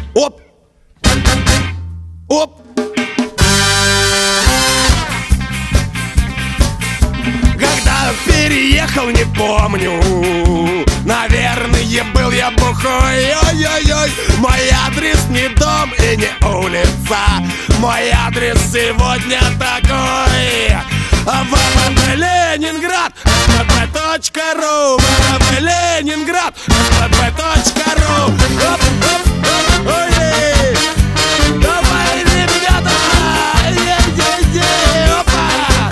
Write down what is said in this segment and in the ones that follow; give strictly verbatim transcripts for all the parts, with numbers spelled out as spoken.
Оп! Оп! Когда переехал, не помню. Наверное, был я бухой. Ой-ой-ой. Мой адрес не дом и не улица. Мой адрес сегодня такой: вэ вэ вэ Ленинград, вэ вэ вэ точка ру, вэ вэ вэ Ленинград, вэ вэ вэ точка ру. Ой-ей! Давай, ребята! Е-е-е! Опа!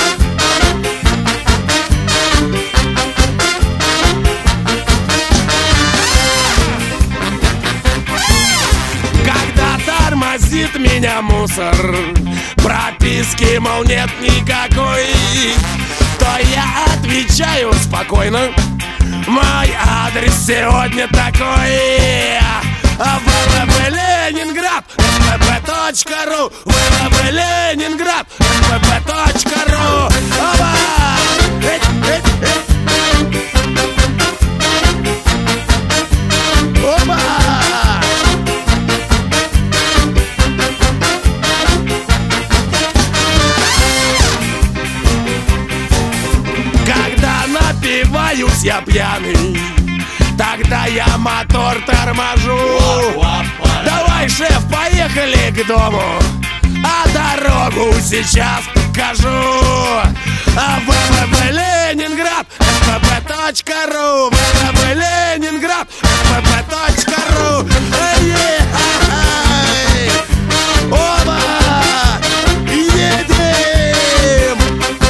Когда тормозит меня мусор, прописки, мол, нет никакой, то я отвечаю спокойно: мой адрес сегодня такой: вэ вэ вэ Ленинград, вэ вэ вэ точка ру, вэ вэ вэ Ленинград, вэ вэ вэ точка ру. Опа! Эть, эть, эть. Опа! Когда напиваюсь я пьяный, тогда я мотор торможу. Давай, шеф, поехали к дому, а дорогу сейчас покажу. вэ вэ вэ Ленинград, вэ вэ вэ точка ру, вэ вэ вэ Ленинград, вэ вэ вэ точка ру. Эй-ей! Оба! Едем!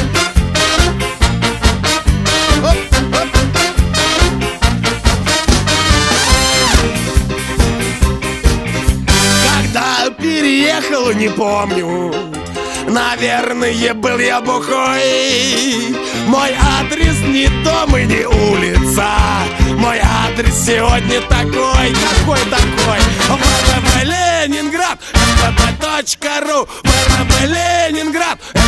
Когда переехал, не помню. Наверное, был я бухой. Мой адрес не дом и не улица. Мой адрес сегодня такой. Какой такой? вэ вэ вэ Ленинград, вэ вэ вэ точка ру, вэ вэ вэ Ленинград,